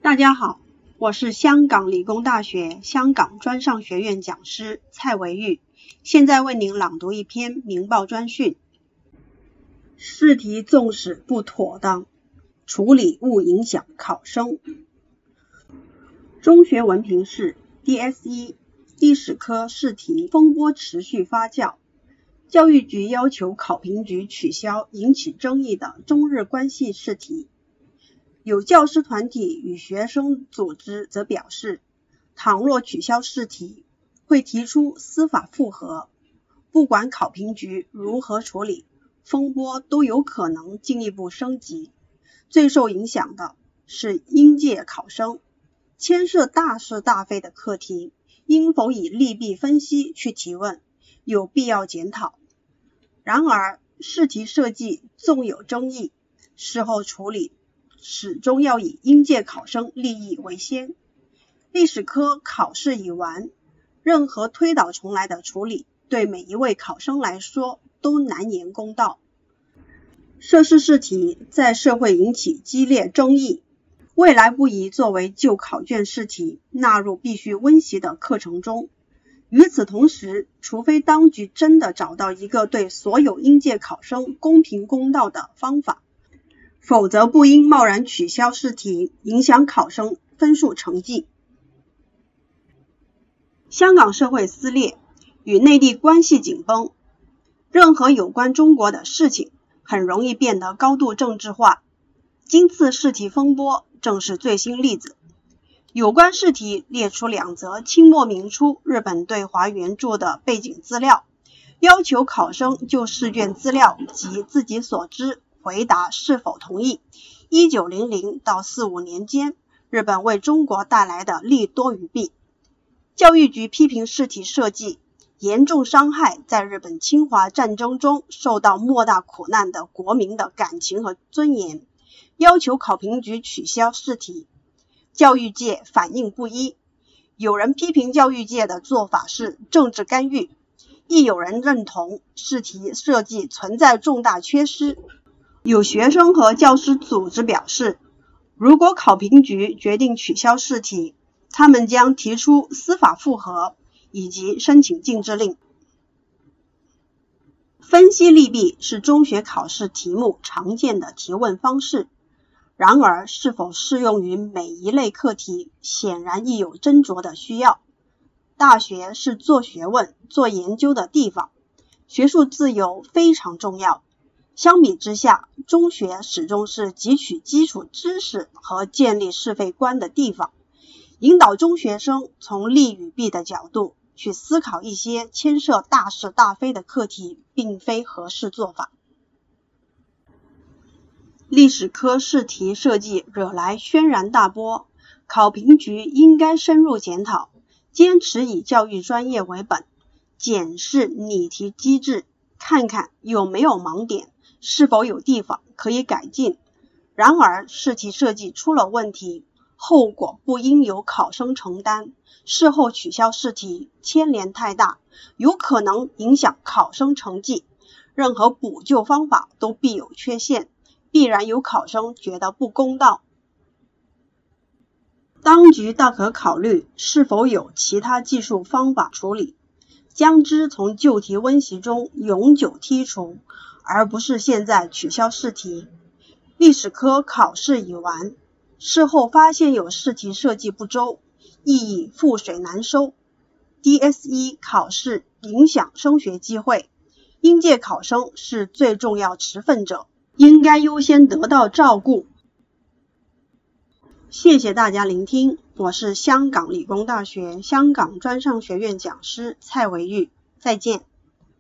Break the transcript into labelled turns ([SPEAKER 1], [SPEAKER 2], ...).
[SPEAKER 1] 大家好，我是香港理工大学香港专上学院讲师蔡维玉，现在为您朗读一篇明报专讯。试题纵使不妥当，处理勿影响考生。中学文凭试 DSE 历史科试题风波持续发酵，教育局要求考评局取消引起争议的中日关系试题。有教师团体与学生组织则表示，倘若取消试题，会提出司法复核，不管考评局如何处理，风波都有可能进一步升级。最受影响的是应届考生，牵涉大是大非的课题，应否以利弊分析去提问，有必要检讨。然而，试题设计纵有争议，事后处理始终要以应届考生利益为先。历史科考试已完，任何推倒重来的处理，对每一位考生来说都难言公道。涉事试题在社会引起激烈争议，未来不宜作为旧考卷试题纳入必须温习的课程中。与此同时，除非当局真的找到一个对所有应届考生公平公道的方法，否则不应贸然取消试题，影响考生分数成绩。香港社会撕裂，与内地关系紧绷，任何有关中国的事情很容易变得高度政治化。今次试题风波正是最新例子。有关试题列出2则清末明初日本对华援助的背景资料，要求考生就试卷资料及自己所知回答是否同意1900到45年间日本为中国带来的利多于弊。教育局批评试题设计严重伤害在日本侵华战争中受到莫大苦难的国民的感情和尊严，要求考评局取消试题。教育界反应不一，有人批评教育界的做法是政治干预，亦有人认同试题设计存在重大缺失。有学生和教师组织表示，如果考评局决定取消试题，他们将提出司法复核以及申请禁制令。分析利弊是中学考试题目常见的提问方式，然而是否适用于每一类课题，显然亦有斟酌的需要。大学是做学问、做研究的地方，学术自由非常重要。相比之下，中学始终是汲取基础知识和建立是非观的地方。引导中学生从利与弊的角度去思考一些牵涉大是大非的课题，并非合适做法。历史科试题设计惹来轩然大波，考评局应该深入检讨，坚持以教育专业为本，检视拟题机制，看看有没有盲点，是否有地方可以改进。然而，试题设计出了问题，后果不应由考生承担，事后取消试题牵连太大，有可能影响考生成绩。任何补救方法都必有缺陷，必然有考生觉得不公道。当局大可考虑是否有其他技术方法处理，将之从旧题温习中永久剔除，而不是现在取消试题。历史科考试已完，事后发现有试题设计不周，意义覆水难收。DSE 考试影响升学机会，应届考生是最重要持份者，应该优先得到照顾。谢谢大家聆听，我是香港理工大学香港专上学院讲师蔡维玉，再见。